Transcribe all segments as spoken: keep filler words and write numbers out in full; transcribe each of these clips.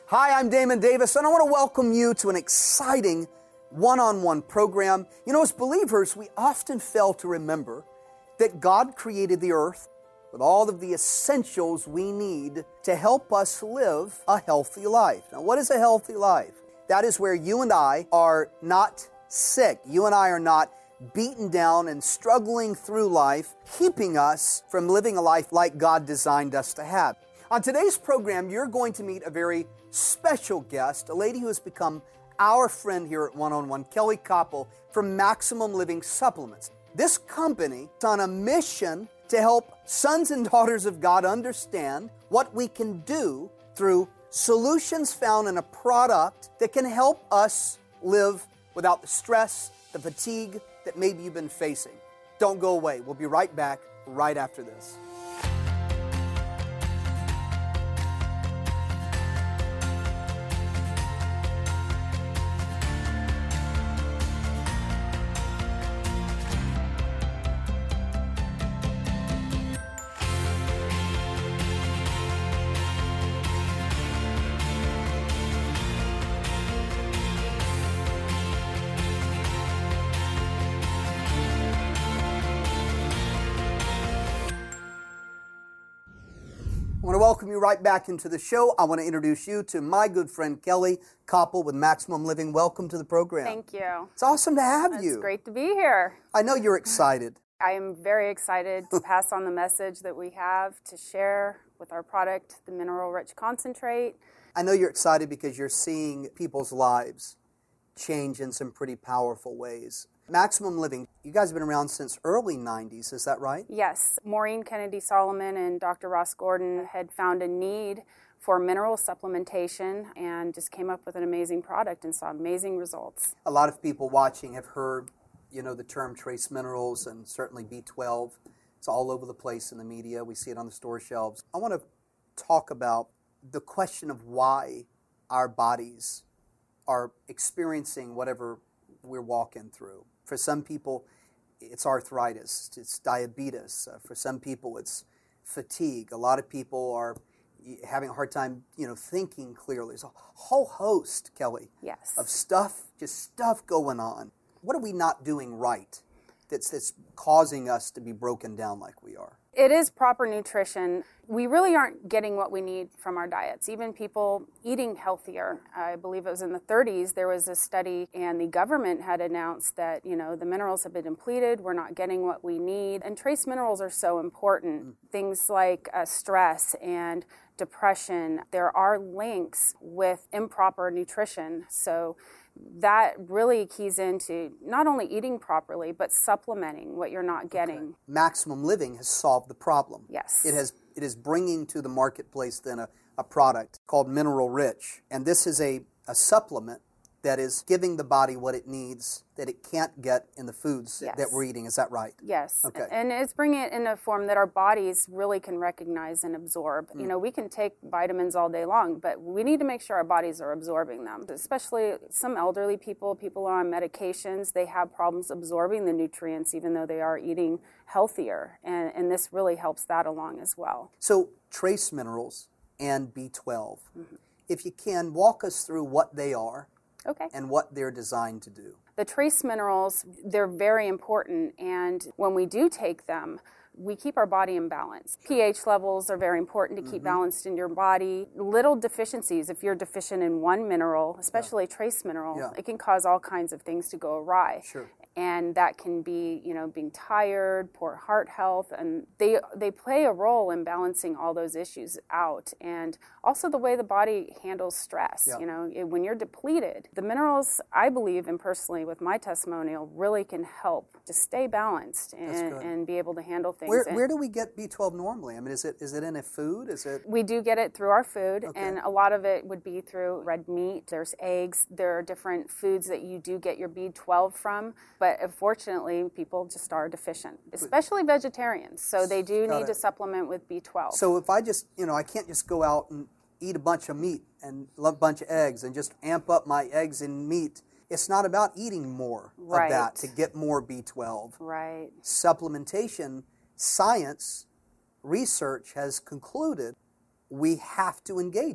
Hi, I'm Damon Davis, and I want to welcome you to an exciting one-on-one program. You know, as believers, we often fail to remember that God created the earth with all of the essentials we need to help us live a healthy life. Now, what is a healthy life? That is where you and I are not sick. You and I are not beaten down and struggling through life, keeping us from living a life like God designed us to have. On today's program, you're going to meet a very special guest, a lady who has become our friend here at One-on-One, Kelly Koppel from Maximum Living Supplements. This company is on a mission to help sons and daughters of God understand what we can do through solutions found in a product that can help us live without the stress, the fatigue that maybe you've been facing. Don't go away. We'll be right back right after this. I want to welcome you right back into the show. I want to introduce you to my good friend Kelly Koppel with Maximum Living. Welcome to the program. Thank you. It's awesome to have It's you. It's great to be here. I know you're excited. I am very excited to pass on the message that we have to share with our product, the Mineral Rich Concentrate. I know you're excited because you're seeing people's lives change in some pretty powerful ways. Maximum Living, you guys have been around since early nineties, is that right? Yes. Maureen Kennedy Solomon and Doctor Ross Gordon had found a need for mineral supplementation and just came up with an amazing product and saw amazing results. A lot of people watching have heard, you know, the term trace minerals and certainly B twelve. It's all over the place in the media. We see it on the store shelves. I want to talk about the question of why our bodies are experiencing whatever we're walking through. For some people, it's arthritis, it's diabetes. Uh, for some people, it's fatigue. A lot of people are having a hard time, you know, thinking clearly. There's a whole host, Kelly, yes. of stuff, just stuff going on. What are we not doing right that's, that's causing us to be broken down like we are? It is proper nutrition. We really aren't getting what we need from our diets. Even people eating healthier. I believe it was in the thirties, there was a study and the government had announced that, you know, the minerals have been depleted, we're not getting what we need. And trace minerals are so important. Mm. Things like uh, stress and depression, there are links with improper nutrition. So that really keys into not only eating properly, but supplementing what you're not getting. Okay. Maximum Living has solved the problem. Yes. It has. It is bringing to the marketplace then a, a product called Mineral Rich. And this is a, a supplement that is giving the body what it needs that it can't get in the foods yes. that we're eating. Is that right? Yes. Okay. And it's bringing it in a form that our bodies really can recognize and absorb. Mm. You know, we can take vitamins all day long, but we need to make sure our bodies are absorbing them. Especially some elderly people, people are on medications, they have problems absorbing the nutrients even though they are eating healthier. And, and this really helps that along as well. So trace minerals and B twelve. Mm-hmm. If you can, walk us through what they are. Okay. And what they're designed to do. The trace minerals, they're very important, and when we do take them, we keep our body in balance. pH levels are very important to keep mm-hmm. balanced in your body. Little deficiencies, if you're deficient in one mineral, especially yeah. trace mineral, yeah. it can cause all kinds of things to go awry. Sure. And that can be, you know, being tired, poor heart health, and they they play a role in balancing all those issues out. And also the way the body handles stress. Yeah. You know, it, when you're depleted, the minerals, I believe, and personally with my testimonial, really can help to stay balanced and, and be able to handle things. Where, where do we get B twelve normally? I mean, is it is it in a food? Is it? We do get it through our food, okay. and a lot of it would be through red meat. There's eggs. There are different foods that you do get your B twelve from. But unfortunately, people just are deficient, especially vegetarians. So they do Got need it. to supplement with B twelve. So if I just, you know, I can't just go out and eat a bunch of meat and a bunch of eggs and just amp up my eggs and meat. It's not about eating more right. of that to get more B twelve. Right. Supplementation, science, research has concluded we have to engage in.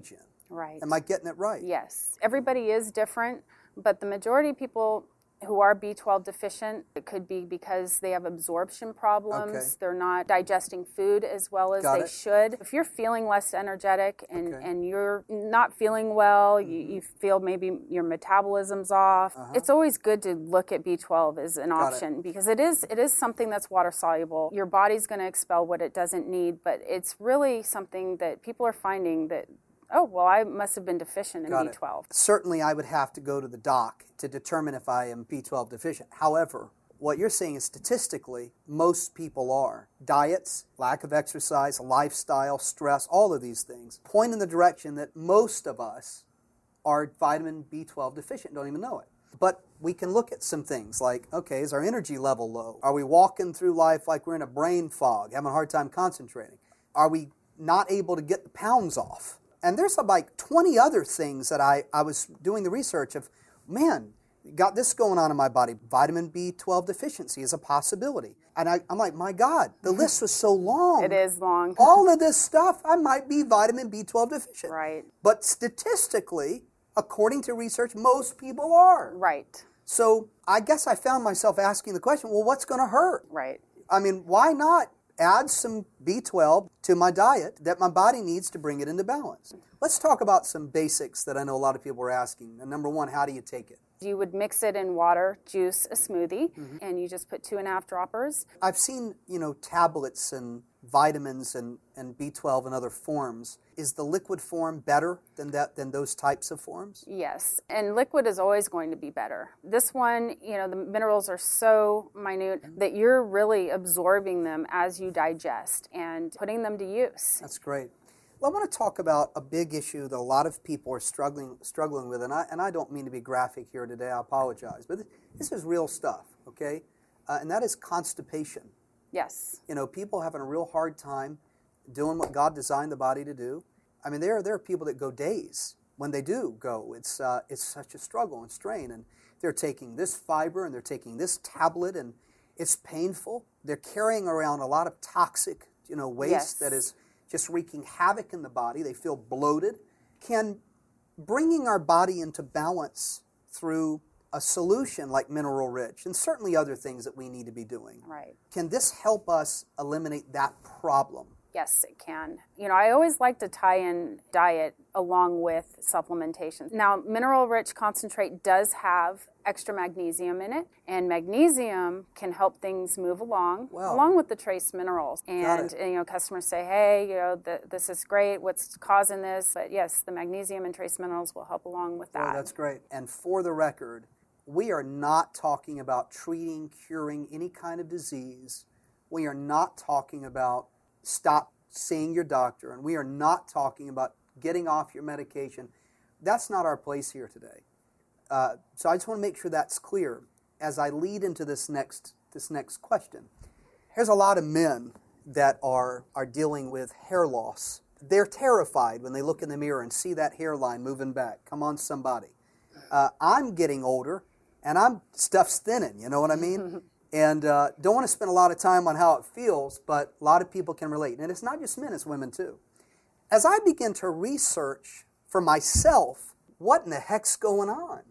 Right. Am I getting it right? Yes. Everybody is different, but the majority of people who are B twelve deficient, it could be because they have absorption problems. Okay. They're not digesting food as well as Got they it. should. If you're feeling less energetic and, Okay. and you're not feeling well, mm-hmm. you, you feel maybe your metabolism's off, uh-huh. it's always good to look at B twelve as an Got option it. because it is it is something that's water soluble. Your body's going to expel what it doesn't need, but it's really something that people are finding that, oh, well, I must have been deficient in Got B twelve. It. Certainly, I would have to go to the doc to determine if I am B twelve deficient. However, what you're saying is statistically, most people are. Diets, lack of exercise, lifestyle, stress, all of these things point in the direction that most of us are vitamin B twelve deficient, don't even know it. But we can look at some things like, okay, is our energy level low? Are we walking through life like we're in a brain fog, having a hard time concentrating? Are we not able to get the pounds off? And there's like twenty other things that I, I was doing the research of, man, got this going on in my body. Vitamin B twelve deficiency is a possibility. And I, I'm like, my God, the list was so long. It is long. All of this stuff, I might be vitamin B twelve deficient. Right. But statistically, according to research, most people are. Right. So I guess I found myself asking the question, well, what's going to hurt? Right. I mean, why not add some B twelve to my diet that my body needs to bring it into balance? Let's talk about some basics that I know a lot of people are asking. And number one, how do you take it? You would mix it in water, juice, a smoothie, mm-hmm. and you just put two and a half droppers. I've seen, you know, tablets and vitamins and, and B twelve in other forms. Is the liquid form better than that than those types of forms? Yes, and liquid is always going to be better. This one, you know, the minerals are so minute mm-hmm. that you're really absorbing them as you digest and putting them to use. That's great. Well, I want to talk about a big issue that a lot of people are struggling struggling with, and I and I don't mean to be graphic here today. I apologize, but this is real stuff, okay? Uh, and that is constipation. Yes. You know, people having a real hard time doing what God designed the body to do. I mean, there there are people that go days when they do go. It's uh, it's such a struggle and strain, and they're taking this fiber and they're taking this tablet, and it's painful. They're carrying around a lot of toxic, you know, waste yes. that is just wreaking havoc in the body. They feel bloated. Can bringing our body into balance through a solution like Mineral Rich, and certainly other things that we need to be doing, right. can this help us eliminate that problem? Yes, it can. You know, I always like to tie in diet along with supplementation. Now, Mineral Rich Concentrate does have extra magnesium in it, and magnesium can help things move along, wow. along with the trace minerals. And, and you know, customers say, hey, you know, the, this is great, what's causing this? But yes, the magnesium and trace minerals will help along with that. Well, that's great. And for the record, we are not talking about treating, curing any kind of disease. We are not talking about stop seeing your doctor, and we are not talking about getting off your medication. That's not our place here today. Uh, so I just want to make sure that's clear as I lead into this next this next question. There's a lot of men that are are dealing with hair loss. They're terrified when they look in the mirror and see that hairline moving back. Come on, somebody. Uh, I'm getting older, and I'm stuff's thinning. You know what I mean? And uh, don't want to spend a lot of time on how it feels, but a lot of people can relate. And it's not just men, it's women too. As I begin to research for myself, what in the heck's going on?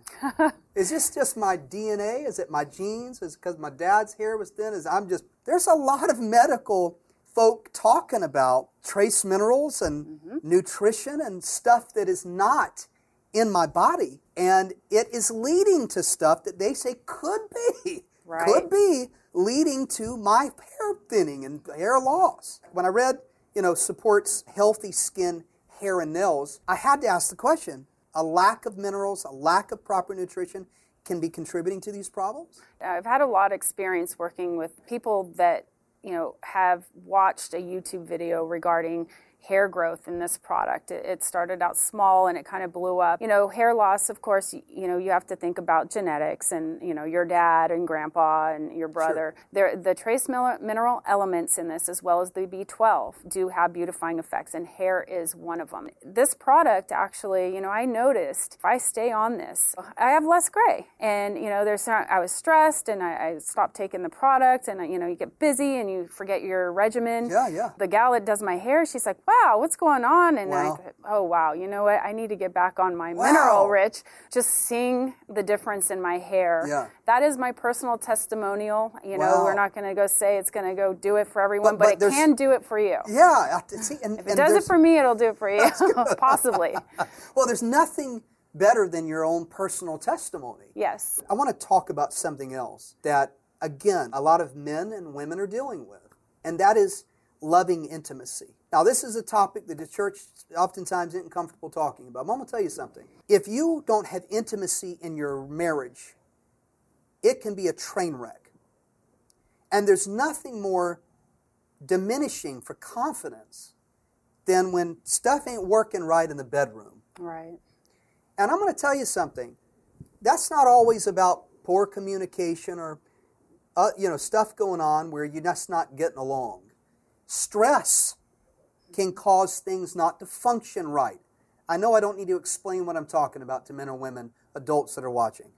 Is this just my D N A? Is it my genes? Is it because my dad's hair was thin? Is I'm just There's a lot of medical folk talking about trace minerals and mm-hmm. nutrition and stuff that is not in my body. And it is leading to stuff that they say could be. Right. Could be leading to my hair thinning and hair loss. When I read, you know, supports healthy skin, hair, and nails, I had to ask the question, a lack of minerals, a lack of proper nutrition can be contributing to these problems? I've had a lot of experience working with people that, you know, have watched a YouTube video regarding hair growth in this product. It started out small and it kind of blew up. You know, hair loss, of course, you know, you have to think about genetics and, you know, your dad and grandpa and your brother. Sure. There, the trace mineral elements in this, as well as the B twelve, do have beautifying effects, and hair is one of them. This product, actually, you know, I noticed if I stay on this, I have less gray. And, you know, there's not, I was stressed and I, I stopped taking the product, and, you know, you get busy and you forget your regimen. Yeah, yeah. The gal that does my hair, she's like, wow, what's going on? And Wow. I, oh, wow, you know what? I need to get back on my Wow. mineral rich. Just seeing the difference in my hair. Yeah. That is my personal testimonial. You know, Wow. we're not going to go say it's going to go do it for everyone, But- but, but it there's- can do it for you. Yeah. I- See, and, If it and does it there's- for me, it'll do it for you. Possibly. Well, there's nothing better than your own personal testimony. Yes. I want to talk about something else that, again, a lot of men and women are dealing with, and that is loving intimacy. Now, this is a topic that the church oftentimes isn't comfortable talking about. But I'm going to tell you something. If you don't have intimacy in your marriage, it can be a train wreck. And there's nothing more diminishing for confidence than when stuff ain't working right in the bedroom. Right. And I'm going to tell you something. That's not always about poor communication or uh, you know, stuff going on where you're just not getting along. Stress can cause things not to function right. I know I don't need to explain what I'm talking about to men or women, adults that are watching.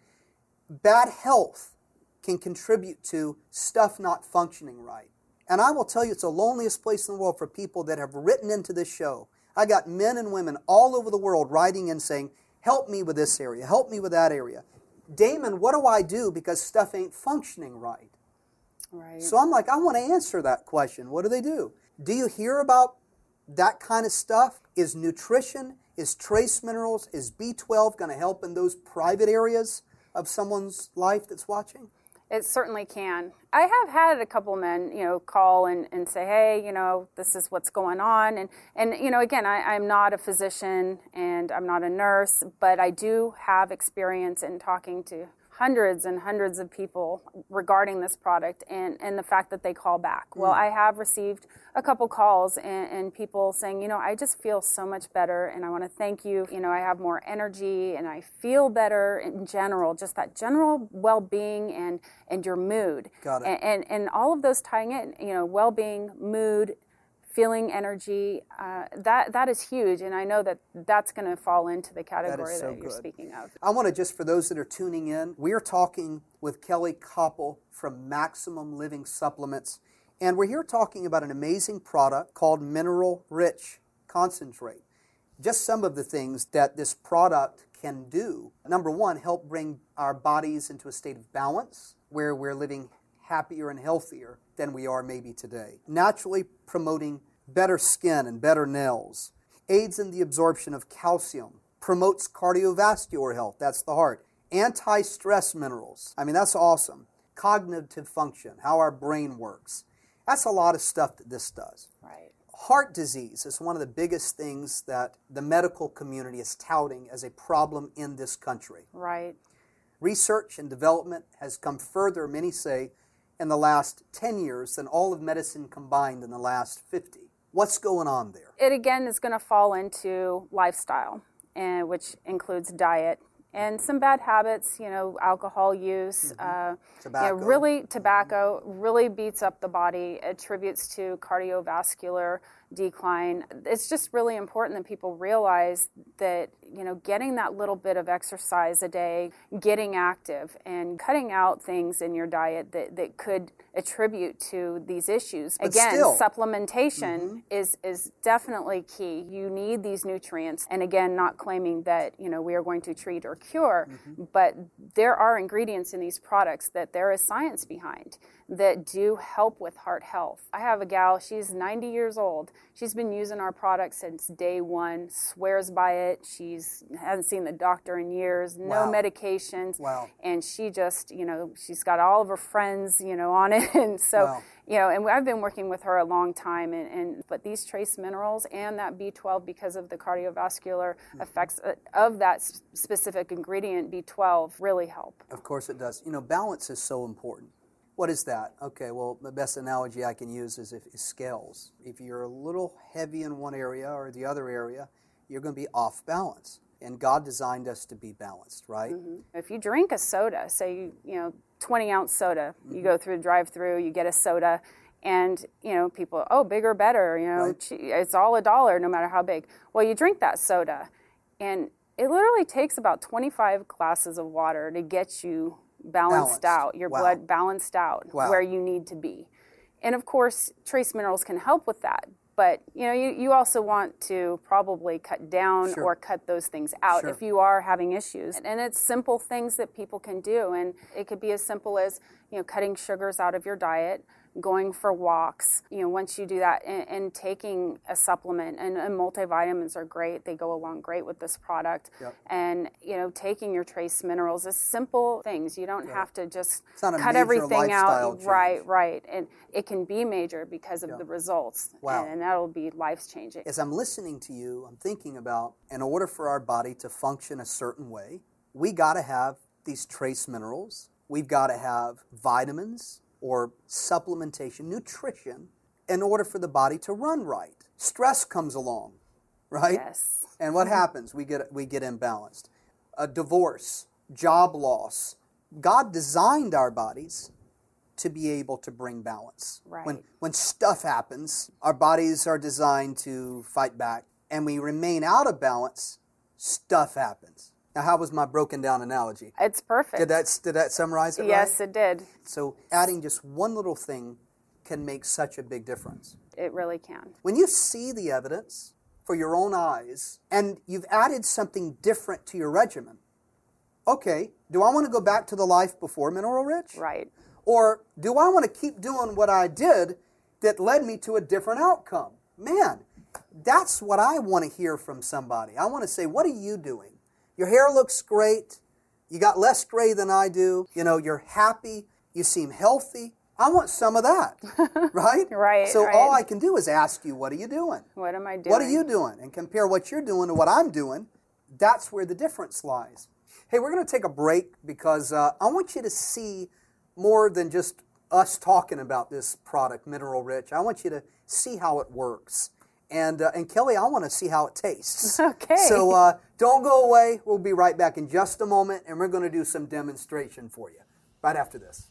Bad health can contribute to stuff not functioning right. And I will tell you, it's the loneliest place in the world for people that have written into this show. I got men and women all over the world writing in saying, help me with this area, help me with that area. Damon, what do I do because stuff ain't functioning right? Right. So I'm like, I want to answer that question. What do they do? Do you hear about that kind of stuff? Is nutrition, is trace minerals, is B twelve going to help in those private areas of someone's life that's watching? It certainly can. I have had a couple men, you know, call and, and say, hey, you know, this is what's going on. And, and you know, again, I, I'm not a physician and I'm not a nurse, but I do have experience in talking to hundreds and hundreds of people regarding this product and, and the fact that they call back. Mm. Well, I have received a couple calls and, and people saying, you know, I just feel so much better and I want to thank you. You know, I have more energy and I feel better in general, just that general well-being and, and your mood. Got it. And, and, and all of those tying in, you know, well-being, mood, feeling energy, uh, that that is huge, and I know that that's going to fall into the category that, so that you're good. speaking of. I want to just, for those that are tuning in, we are talking with Kelly Koppel from Maximum Living Supplements, and we're here talking about an amazing product called Mineral Rich Concentrate. Just some of the things that this product can do. Number one, help bring our bodies into a state of balance where we're living happier and healthier than we are maybe today. Naturally promoting better skin and better nails. Aids in the absorption of calcium. Promotes cardiovascular health, that's the heart. Anti-stress minerals. I mean, that's awesome. Cognitive function, how our brain works. That's a lot of stuff that this does. Right. Heart disease is one of the biggest things that the medical community is touting as a problem in this country. Right. Research and development has come further, many say, in the last ten years than all of medicine combined in the last fifty. What's going on there? It again is going to fall into lifestyle, and which includes diet and some bad habits, you know, alcohol use, Mm-hmm. uh, Tobacco. You know, really tobacco really beats up the body, attributes to cardiovascular decline. It's just really important that people realize that, you know, getting that little bit of exercise a day, getting active, and cutting out things in your diet that, that could attribute to these issues. But Again, still. supplementation Mm-hmm. is is definitely key. You need these nutrients. And again, not claiming that, you know, we are going to treat or cure, Mm-hmm. but there are ingredients in these products that there is science behind that do help with heart health. I have a gal, she's ninety years old. She's been using our product since day one, swears by it. She's hasn't seen the doctor in years, no Wow. medications. Wow. And she just, you know, she's got all of her friends, you know, on it. And so, Wow. you know, and I've been working with her a long time. And, and but these trace minerals and that B twelve, because of the cardiovascular Mm-hmm. effects of that s- specific ingredient, B twelve, really help. Of course it does. You know, balance is so important. What is that? Okay, well, the best analogy I can use is, if, is scales. If you're a little heavy in one area or the other area, you're going to be off balance. And God designed us to be balanced, right? Mm-hmm. If you drink a soda, say, you, you know, twenty ounce soda, mm-hmm. you go through the drive through, you get a soda, and, you know, people, oh, bigger, better, you know, Right. it's all a dollar no matter how big. Well, you drink that soda, and it literally takes about twenty-five glasses of water to get you balanced, Balanced. out, your Wow. blood balanced out Wow. where you need to be. And of course, trace minerals can help with that. But, you know, you, you also want to probably cut down Sure. or cut those things out Sure. if you are having issues. And it's simple things that people can do. And it could be as simple as, you know, cutting sugars out of your diet, going for walks, you know, once you do that, and, and taking a supplement, and, and multivitamins are great. They go along great with this product. Yep. And, you know, taking your trace minerals is simple things. You don't Right. have to just It's not a cut major everything lifestyle out. change. Right, right. And it can be major because of Yeah. the results. Wow. And, and that'll be life-changing. As I'm listening to you, I'm thinking about, in order for our body to function a certain way, we got to have these trace minerals. We've got to have vitamins or supplementation, nutrition, in order for the body to run right. Stress comes along, right? Yes. And what happens? We get we get imbalanced. A divorce, job loss. God designed our bodies to be able to bring balance. Right. When when stuff happens, our bodies are designed to fight back, and we remain out of balance, stuff happens. Now, how was my broken down analogy? It's perfect. Did that did that summarize it Yes, right? it did. So adding just one little thing can make such a big difference. It really can. When you see the evidence for your own eyes and you've added something different to your regimen, okay, do I want to go back to the life before Mineral Rich? Right. Or do I want to keep doing what I did that led me to a different outcome? Man, that's what I want to hear from somebody. I want to say, what are you doing? Your hair looks great. You got less gray than I do. You know, you're happy. You seem healthy. I want some of that, right? Right, So right. all I can do is ask you, what are you doing? What am I doing? What are you doing? And compare what you're doing to what I'm doing. That's where the difference lies. Hey, we're going to take a break because uh, I want you to see more than just us talking about this product, Mineral Rich. I want you to see how it works. And, uh, and Kelly, I want to see how it tastes. Okay. So uh, don't go away. We'll be right back in just a moment, and we're going to do some demonstration for you right after this.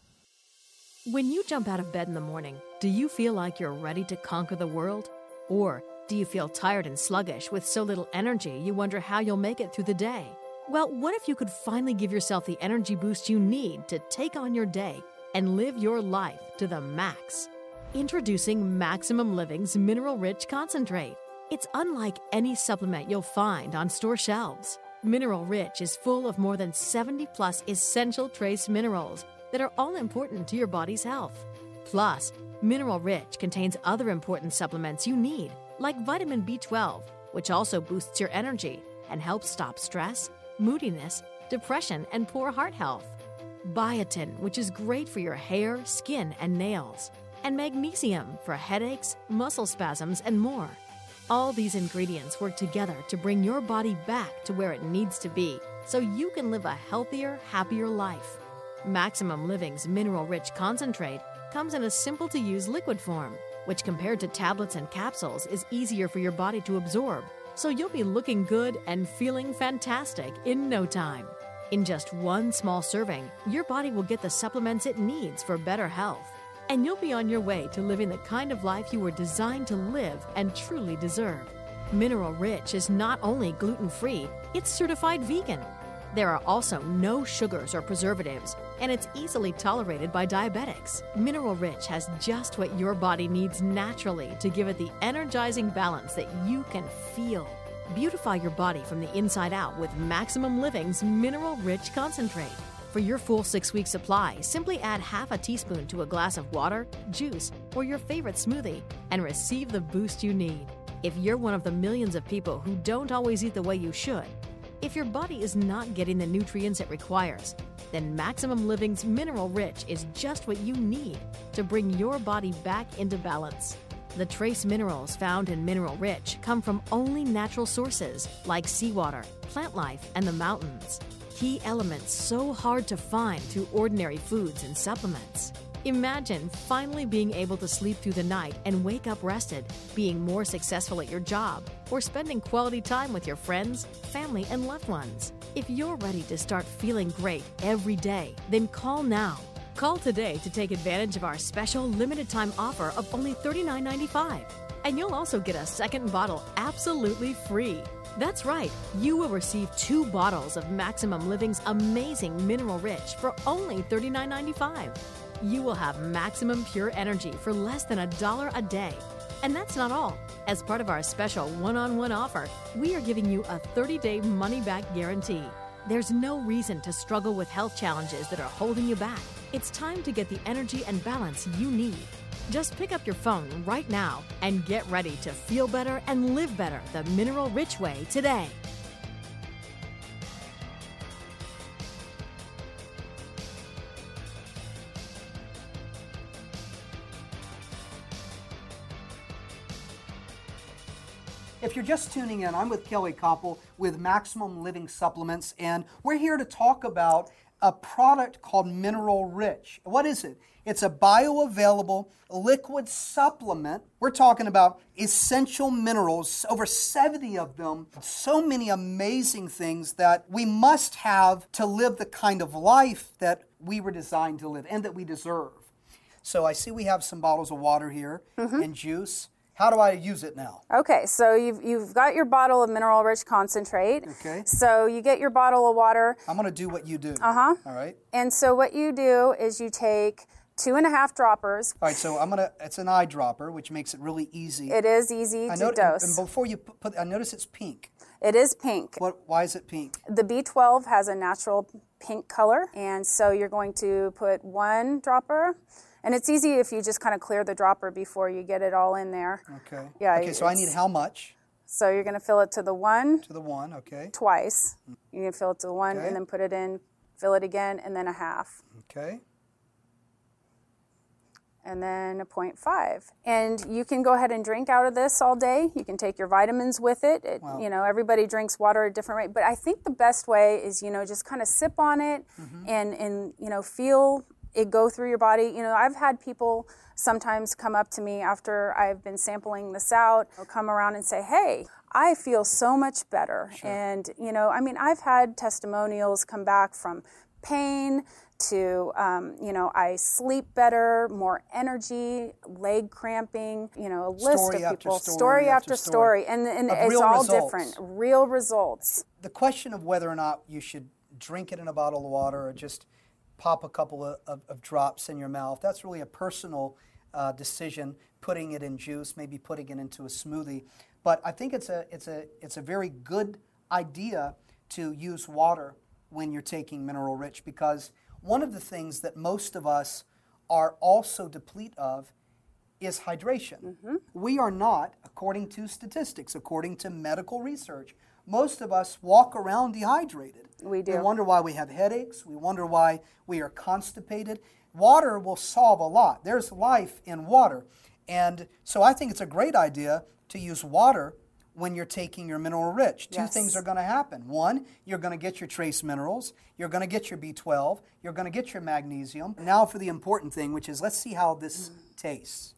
When you jump out of bed in the morning, do you feel like you're ready to conquer the world? Or do you feel tired and sluggish with so little energy you wonder how you'll make it through the day? Well, what if you could finally give yourself the energy boost you need to take on your day and live your life to the max? Introducing Maximum Living's Mineral Rich Concentrate. It's unlike any supplement you'll find on store shelves. Mineral Rich is full of more than seventy plus essential trace minerals that are all important to your body's health. Plus, Mineral Rich contains other important supplements you need, like vitamin B twelve, which also boosts your energy and helps stop stress, moodiness, depression, and poor heart health. Biotin, which is great for your hair, skin, and nails. And magnesium for headaches, muscle spasms, and more. All these ingredients work together to bring your body back to where it needs to be so you can live a healthier, happier life. Maximum Living's Mineral Rich Concentrate comes in a simple-to-use liquid form, which compared to tablets and capsules is easier for your body to absorb, so you'll be looking good and feeling fantastic in no time. In just one small serving, your body will get the supplements it needs for better health, and you'll be on your way to living the kind of life you were designed to live and truly deserve. Mineral Rich is not only gluten-free, it's certified vegan. There are also no sugars or preservatives, and it's easily tolerated by diabetics. Mineral Rich has just what your body needs naturally to give it the energizing balance that you can feel. Beautify your body from the inside out with Maximum Living's Mineral Rich Concentrate. For your full six-week supply, simply add half a teaspoon to a glass of water, juice, or your favorite smoothie and receive the boost you need. If you're one of the millions of people who don't always eat the way you should, if your body is not getting the nutrients it requires, then Maximum Living's Mineral Rich is just what you need to bring your body back into balance. The trace minerals found in Mineral Rich come from only natural sources like seawater, plant life, and the mountains. Key elements so hard to find through ordinary foods and supplements. Imagine finally being able to sleep through the night and wake up rested, being more successful at your job, or spending quality time with your friends, family, and loved ones. If you're ready to start feeling great every day, then call now. Call today to take advantage of our special limited-time offer of only thirty-nine ninety-five. And you'll also get a second bottle absolutely free. That's right, you will receive two bottles of Maximum Living's amazing Mineral Rich for only thirty-nine ninety-five. You will have maximum pure energy for less than a dollar a day. And that's not all. As part of our special one-on-one offer, we are giving you a thirty-day money-back guarantee. There's no reason to struggle with health challenges that are holding you back. It's time to get the energy and balance you need. Just pick up your phone right now and get ready to feel better and live better the mineral-rich way today. If you're just tuning in, I'm with Kelly Koppel with Maximum Living Supplements, and we're here to talk about a product called Mineral Rich. What is it? It's a bioavailable liquid supplement. We're talking about essential minerals, over seventy of them, so many amazing things that we must have to live the kind of life that we were designed to live and that we deserve. So I see we have some bottles of water here mm-hmm. and juice. How do I use it now? Okay, so you've you've got your bottle of mineral rich concentrate. Okay. So you get your bottle of water. I'm going to do what you do. Uh-huh. All right. And so what you do is you take two and a half droppers. All right, so I'm going to, it's an eyedropper, which makes it really easy. It is easy I to note, dose. And before you put, I notice it's pink. It is pink. What? Why is it pink? The B twelve has a natural pink color, and so you're going to put one dropper. And it's easy if you just kind of clear the dropper before you get it all in there. Okay. Yeah. Okay, so I need how much? So you're going to fill it to the one. To the one, okay. Twice. You're going to fill it to the one Okay. and then put it in, fill it again, and then a half. Okay. And then a point five. And you can go ahead and drink out of this all day. You can take your vitamins with it. it Wow. You know, everybody drinks water at a different rate. But I think the best way is, you know, just kind of sip on it mm-hmm. and, and, you know, feel it go through your body. You know, I've had people sometimes come up to me after I've been sampling this out, or come around and say, hey, I feel so much better. Sure. And, you know, I mean, I've had testimonials come back from pain to, um, you know, I sleep better, more energy, leg cramping, you know, a list Story of after people, story story after after story. story. And, and Of it's real all results. different, real results. The question of whether or not you should drink it in a bottle of water or just pop a couple of, of, of drops in your mouth, that's really a personal uh, decision, putting it in juice, maybe putting it into a smoothie. But I think it's a, it's a, it's a very good idea to use water when you're taking Mineral Rich, because one of the things that most of us are also deplete of is hydration. Mm-hmm. We are not, according to statistics, according to medical research, most of us walk around dehydrated. We do. We wonder why we have headaches. We wonder why we are constipated. Water will solve a lot. There's life in water. And so I think it's a great idea to use water when you're taking your Mineral Rich. Two Yes. things are going to happen. One, you're going to get your trace minerals. You're going to get your B twelve. You're going to get your magnesium. Now for the important thing, which is let's see how this mm. tastes.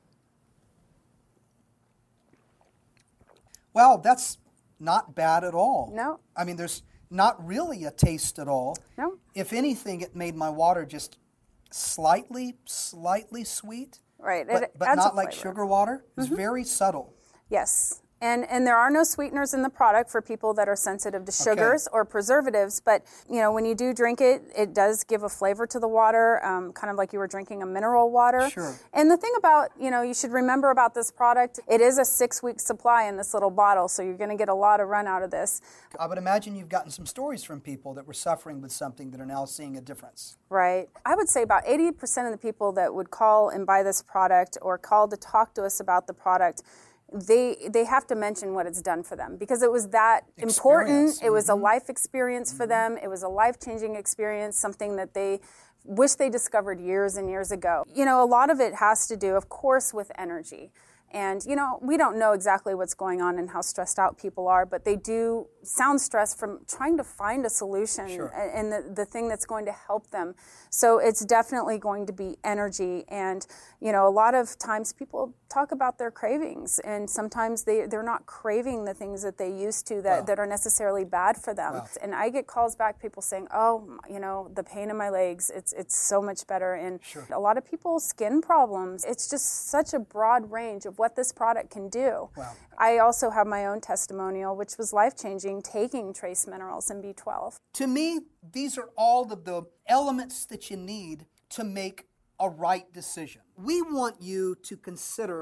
Well, that's not bad at all. No. I mean, there's not really a taste at all. No. If anything, it made my water just slightly, slightly sweet. Right. But, it but adds not a like flavor. sugar water. It's Mm-hmm. very subtle. Yes. And and there are no sweeteners in the product for people that are sensitive to sugars okay. or preservatives. But, you know, when you do drink it, it does give a flavor to the water, um, kind of like you were drinking a mineral water. Sure. And the thing about, you know, you should remember about this product, it is a six-week supply in this little bottle, so you're going to get a lot of run out of this. I would imagine you've gotten some stories from people that were suffering with something that are now seeing a difference. Right. I would say about eighty percent of the people that would call and buy this product or call to talk to us about the product, they they have to mention what it's done for them, because it was that experience. important. It Mm-hmm. was a life experience for Mm-hmm. them. It was a life-changing experience, something that they wish they discovered years and years ago. You know, a lot of it has to do, of course, with energy. And, you know, we don't know exactly what's going on and how stressed out people are, but they do sound stressed from trying to find a solution Sure. and the, the thing that's going to help them. So it's definitely going to be energy. And, you know, a lot of times people talk about their cravings, and sometimes they, they're not craving the things that they used to that, Wow. that are necessarily bad for them. Wow. And I get calls back, people saying, oh, you know, the pain in my legs, it's it's so much better. And Sure. a lot of people, skin problems. It's just such a broad range of what this product can do. Wow. I also have my own testimonial, which was life-changing, taking trace minerals and B twelve. To me, these are all of the elements that you need to make a right decision. We want you to consider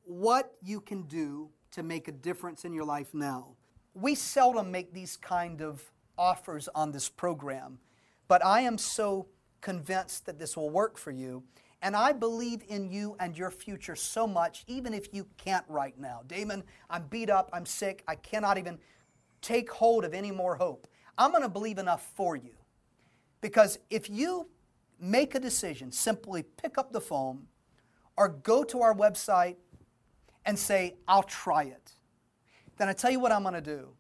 what you can do to make a difference in your life now. We seldom make these kind of offers on this program, but I am so convinced that this will work for you, and I believe in you and your future so much, even if you can't right now. Damon, I'm beat up, I'm sick, I cannot even take hold of any more hope. I'm going to believe enough for you, because if you make a decision, simply pick up the phone or go to our website and say, I'll try it, then I tell you what I'm going to do.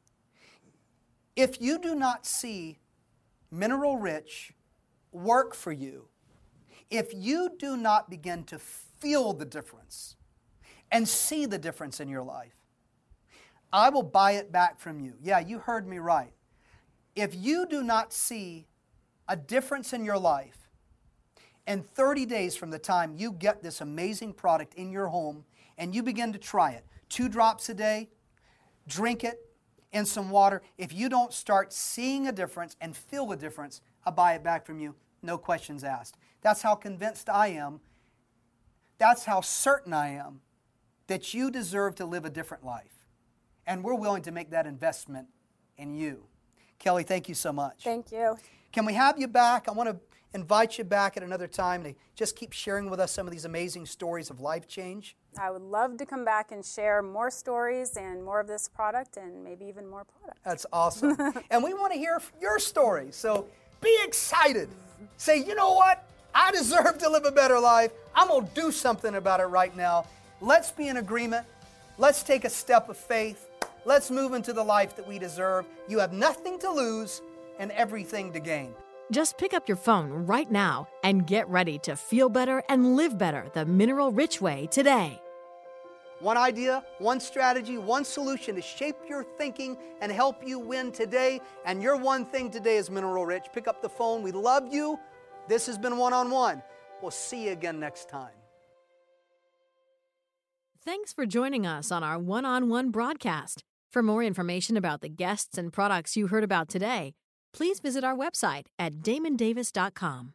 If you do not see Mineral Rich work for you, if you do not begin to feel the difference and see the difference in your life, I will buy it back from you. Yeah, you heard me right. If you do not see a difference in your life in thirty days from the time you get this amazing product in your home and you begin to try it, two drops a day, drink it in some water, if you don't start seeing a difference and feel a difference, I'll buy it back from you, no questions asked. That's how convinced I am. That's how certain I am that you deserve to live a different life. And we're willing to make that investment in you. Kelly, thank you so much. Thank you. Can we have you back? I want to invite you back at another time to just keep sharing with us some of these amazing stories of life change. I would love to come back and share more stories and more of this product and maybe even more products. That's awesome. And we want to hear your story. So be excited. Say, you know what? I deserve to live a better life. I'm going to do something about it right now. Let's be in agreement. Let's take a step of faith. Let's move into the life that we deserve. You have nothing to lose and everything to gain. Just pick up your phone right now and get ready to feel better and live better the Mineral Rich way today. One idea, one strategy, one solution to shape your thinking and help you win today. And your one thing today is Mineral Rich. Pick up the phone. We love you. This has been One on One. We'll see you again next time. Thanks for joining us on our one-on-one broadcast. For more information about the guests and products you heard about today, please visit our website at damon davis dot com.